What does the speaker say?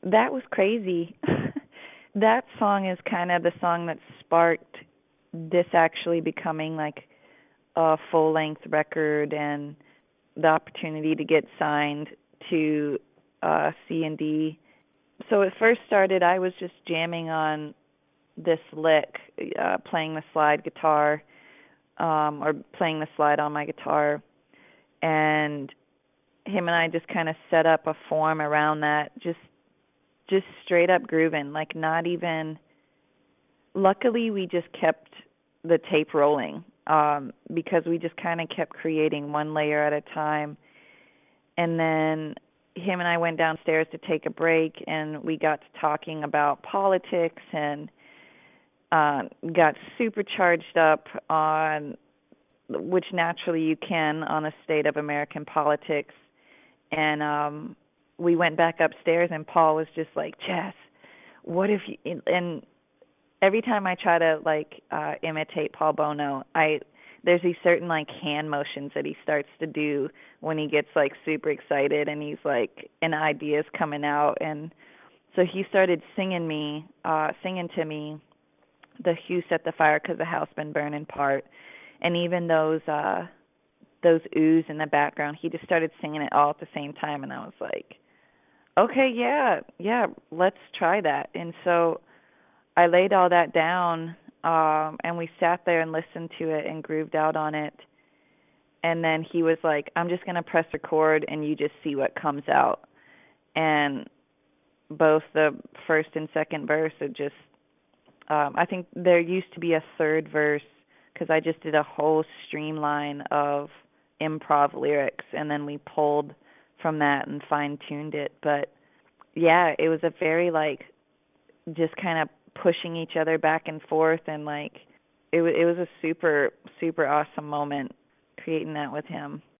That was crazy. That song is kind of the song that sparked this actually becoming like a full-length record and the opportunity to get signed to C&D. So it first started, I was just jamming on this lick, playing the slide guitar, or playing the slide on my guitar, and him and I just kind of set up a form around that, just straight up grooving, like not even. Luckily, we just kept the tape rolling, because we just kind of kept creating one layer at a time, and then him and I went downstairs to take a break, and we got to talking about politics and got super charged up on, which naturally you can, on a state of American politics. And we went back upstairs, and Paul was just like, Jess, what if you, and every time I try to like imitate Paul Bono, there's these certain like hand motions that he starts to do when he gets like super excited and he's like an idea's coming out. And so he started singing to me the Who Set the Fire 'Cause the House Been Burning part, and even those oohs in the background, he just started singing it all at the same time, and I was like, okay, yeah, let's try that. And so I laid all that down, and we sat there and listened to it and grooved out on it. And then he was like, I'm just going to press record and you just see what comes out. And both the first and second verse, it just, I think there used to be a third verse because I just did a whole streamline of improv lyrics, and then we pulled from that and fine-tuned it. But yeah, it was a very like just kind of pushing each other back and forth, and like it was a super super awesome moment creating that with him.